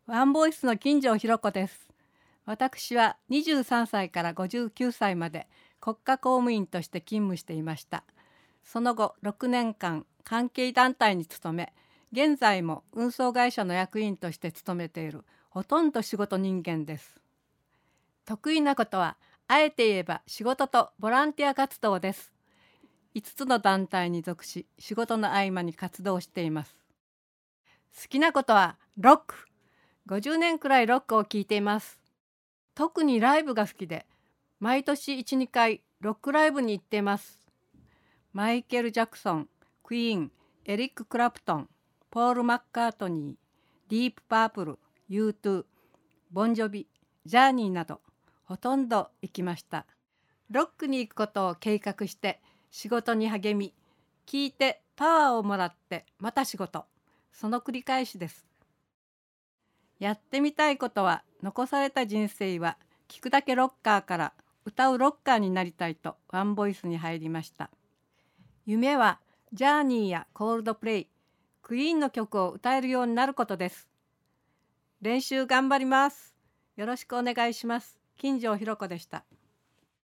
ワンボイスの金城ひろ子です。私は23歳から59歳まで国家公務員として勤務していました。その後6年間関係団体に勤め、現在も運送会社の役員として勤めているほとんど仕事人間です。得意なことはあえて言えば仕事とボランティア活動です。5つの団体に属し、仕事の合間に活動しています。好きなことはロック。50年くらいロックを聴いています。特にライブが好きで、毎年1、2回ロックライブに行っています。マイケル・ジャクソン、クイーン、エリック・クラプトン、ポール・マッカートニー、ディープ・パープル、U2、ボンジョビ、ジャーニーなどほとんど行きました。ロックに行くことを計画して仕事に励み、聴いてパワーをもらってまた仕事、その繰り返しです。やってみたいことは、残された人生は聞くだけロッカーから歌うロッカーになりたいとワンボイスに入りました。夢はジャーニーやコールドプレイ、クイーンの曲を歌えるようになることです。練習頑張ります。よろしくお願いします。金城ひろ子でした。